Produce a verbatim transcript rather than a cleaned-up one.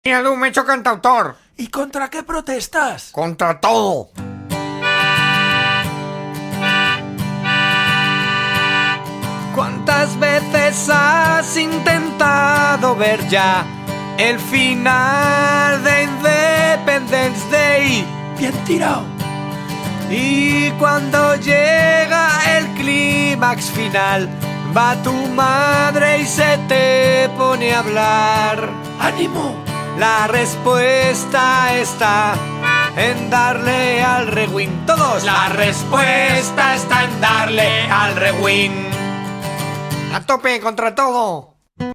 Mira, tú me he hecho cantautor. ¿Y contra qué protestas? Contra todo. ¿Cuántas veces has intentado ver ya el final de Independence Day? Bien tirado. Y cuando llega el clímax final, va tu madre y se te pone a hablar. ¡Ánimo! La respuesta está en darle al rewind. Todos. La respuesta está en darle al rewind. A tope contra todo.